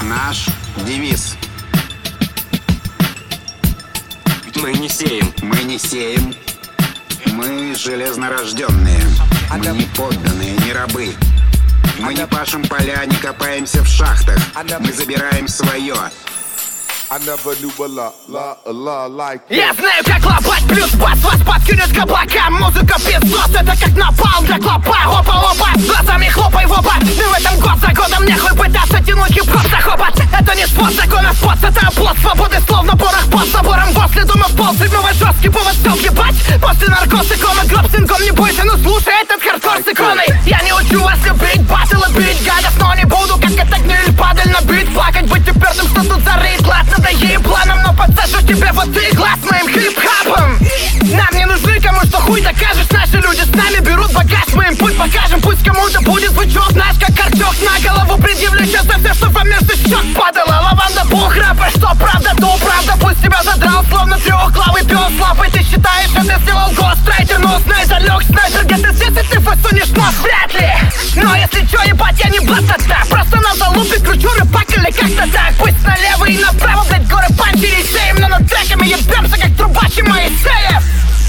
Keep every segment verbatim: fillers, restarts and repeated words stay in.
Наш девиз. Мы не сеем. Мы не сеем. Мы железнорожденные. Мы не подданные, не рабы. Мы не пашем поля, не копаемся в шахтах. Мы забираем свое. Я знаю, как лопать плюс бас, вас подкинет к облакам. Музыка пиздос, это как напалм для клопа. Опа-опа, глазами хлопай в оба. Ты в этом год за годом нехуй пытаться тянуть хип-хоп за хобот. Это не спот закона, спот, это оплот свободы. Словно порох под забором, после дома в пол. Сыгнула жесткий повод, стал ебать. После наркотикона, гробсингом, не бойся, ну слушай этот хардкор с иконой. Я не учу вас любить батл и бить гадов, но не буду, как это гниль, падаль на бит. Плакать, быть упертым, что тут зарыть, глаз надо ей планом. Но подсажу тебе вот ты глаз моим хип-хапом. Нам не нужны, кому что хуй докажешь. Наши люди с нами берут багаж, мы им путь покажем. Пусть кому-то будет звучок, знаешь, как корчок на голову. Предъявлю сейчас за все, что по месту счет падала. Лаванда, пух, рэпа, что правда, то правда. Пусть тебя задрал, словно трехглавый пес лапой. Ты считаешь, что ты сделал гострайтер, но знай, залег снайпер. Где ты здесь, и ты фасунишь нос, вряд ли. Но если чё, ебать, я не блатата. Просто на залупе кручу рыбак или как-то так. Пусть налево и направо, блядь, горы панчи. Но над треками ебемся, как трубачи Моисеев.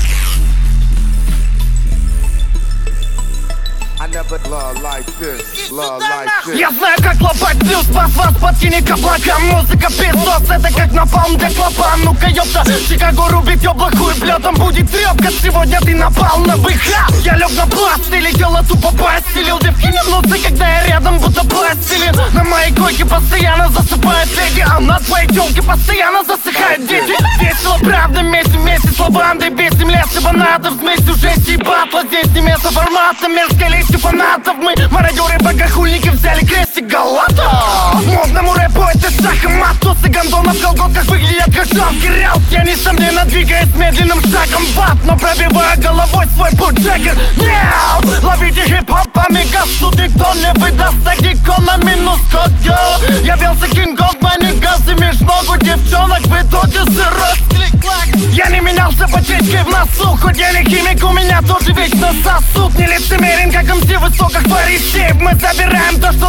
Я знаю, как лопать плюс бас, вас подкинет к облакам. Музыка пиздос, это как напалм для клопа. Ну-ка, ёпта, Чикаго рубит ёбла, хуй плётом будет трёпка. Сегодня ты напал на выход. Я лёг на пласт и летела тупо постелил. Девки не мнутся, когда я рядом, будто пластилин. На моей койке постоянно засыпают леди, а на твоей тёлке постоянно засыхают дети. Весело, правда, вместе, вместе с лавандой. Бесим лес, ибо надо вместе уже сибатла. Здесь не место формата, мерзкая листь фанатов. Мы мародеры, богохульники, взяли крестик галата. Модному рэпу это шахмат. Тусы гондонов в колготках выглядят как шавки рял. Я несомненно двигаюсь медленным шагом в ад, но пробиваю головой свой пуджекер. Нет! Ловите хип-хоп, амигас, никто не выдаст таких на минус код. Явился кинг-конг, мои газы меж ногу девчонок. В итоге сырой. Я не менялся почечкой в носу. Хоть я не химик, у меня тоже вечно сосуд. Не лицемерен, как эм си высоких фарисеев. Мы забираем то, что